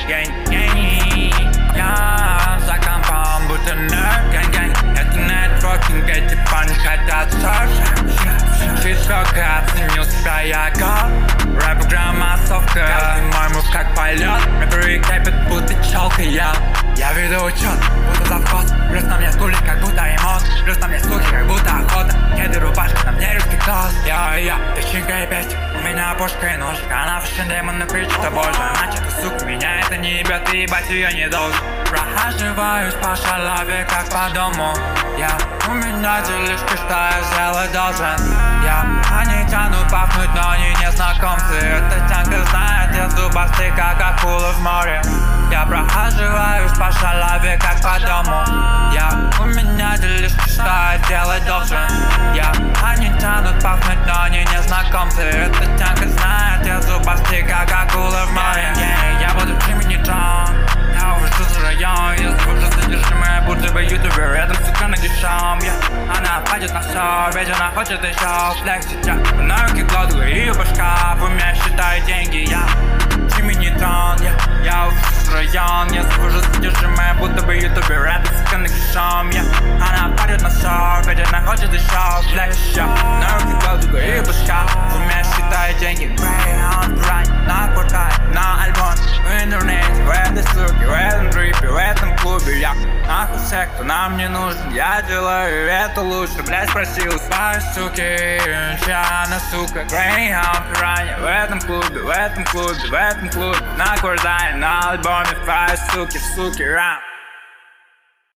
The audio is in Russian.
гэнь. Я за компом будто нерд, гэнь. Это нетворкинг, эти парни хотят серф. Жестоко оценил себя я гад. Рэп-игра массовка, каждый мой мув как полет. Рэперы кипят, будто челка я веду учет, будто завхоз. Плюс на мне стулья, как будто ремонт. Плюс на мне слухи, как будто охота. Кеды, рубашка, на мне русский тост. Я, песчинка и песнь. У меня пушка и ножик. Она фэшн демон, но кричит, что боже. Значит, сука, меня это не ебет, и ебать ее не должен. Прохаживаюсь по шалаве, как по дому. У меня делишки, что я сделать должен. Они тянут пахнуть, но они не знакомцы. Эта тянка знает, я зубастый, как акула в море. Я прохаживаюсь по шалаве, как по дому. У меня делишки, что я делать должен. Они тянут пахнуть, но они не знакомцы. Эта тянка знает, я зубастый, как акула в море. Я буду Джимми Джон. Я увожу за район. Я слышу содержимое, будто бы ютубер. Рядом сука нагишом. Она пойдет на все, ведь она хочет еще флексить. На руки кладу ее башка, в уме считаю деньги. Я Джимми Нейтрон. Я увожу за район. Я слышу содержимое, будто бы ютубер. Рядом сука нагишом. Она пойдет на все, ведь она хочет еще флексить. На руки кладу ее башка, в уме считаю деньги. Greyhound Pride, на портай, на альбом, в интернете, в этой ссылке, в этом трипе, в этом клубе. Я нахуй секту, нам не нужен, я делаю это лучше. Блять, спросил свои суки, чья сука. Greyhound Piranha, в этом клубе, в этом клубе, в этом клубе. На кордане, на альбоме, свои суки, ра.